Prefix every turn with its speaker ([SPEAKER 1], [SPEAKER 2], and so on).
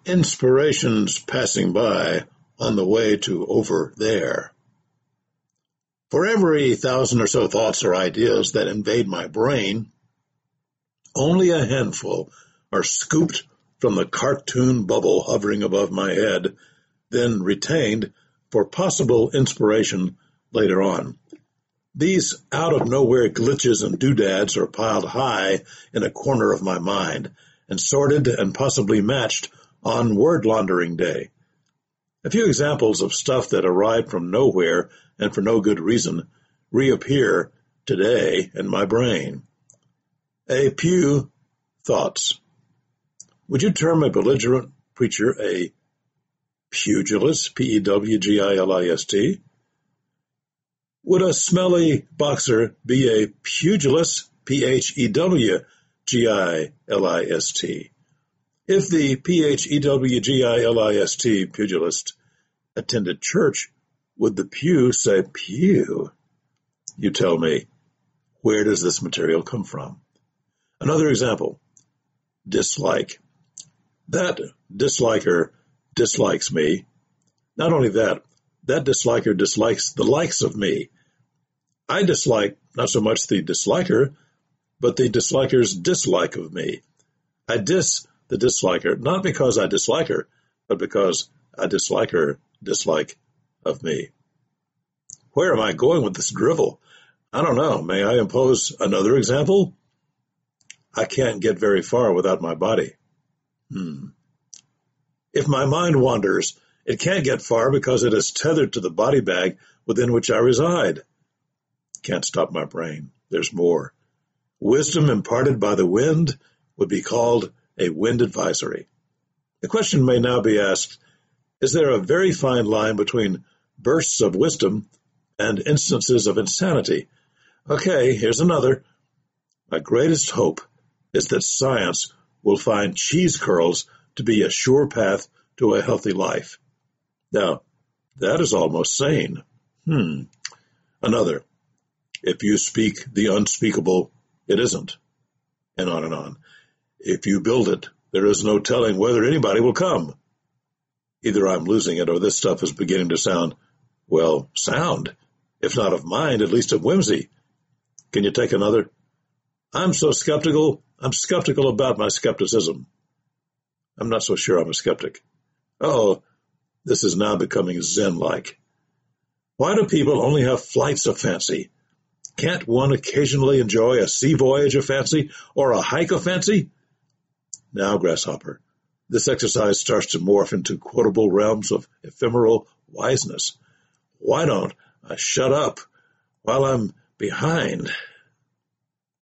[SPEAKER 1] Inspirations passing by on the way to over there. For every 1,000 or so thoughts or ideas that invade my brain, only a handful are scooped from the cartoon bubble hovering above my head, then retained for possible inspiration later on. These out-of-nowhere glitches and doodads are piled high in a corner of my mind and sorted and possibly matched on word laundering day. A few examples of stuff that arrived from nowhere and for no good reason reappear today in my brain. A Pew thoughts. Would you term a belligerent preacher a pugilist, P-E-W-G-I-L-I-S-T? Would a smelly boxer be a pugilist, P-H-E-W-G-I-L-I-S-T? If the P-H-E-W-G-I-L-I-S-T pugilist attended church, would the pew say pew? You tell me, where does this material come from? Another example, dislike. That disliker dislikes me. Not only that, that disliker dislikes the likes of me. I dislike not so much the disliker, but the disliker's dislike of me. I diss the disliker, not because I dislike her, but because I dislike her dislike of me. Where am I going with this drivel? I don't know. May I impose another example? I can't get very far without my body. If my mind wanders, it can't get far because it is tethered to the body bag within which I reside. Can't stop my brain. There's more. Wisdom imparted by the wind would be called a wind advisory. The question may now be asked, is there a very fine line between bursts of wisdom and instances of insanity? Okay, here's another. My greatest hope is that science will find cheese curls to be a sure path to a healthy life. Now, that is almost sane. Another. If you speak the unspeakable, it isn't. And on and on. If you build it, there is no telling whether anybody will come. Either I'm losing it or this stuff is beginning to sound, well, sound. If not of mind, at least of whimsy. Can you take another? I'm skeptical about my skepticism. I'm not so sure I'm a skeptic. Oh, this is now becoming Zen-like. Why do people only have flights of fancy? Can't one occasionally enjoy a sea voyage of fancy or a hike of fancy? Now, Grasshopper, this exercise starts to morph into quotable realms of ephemeral wiseness. Why don't I shut up while I'm behind?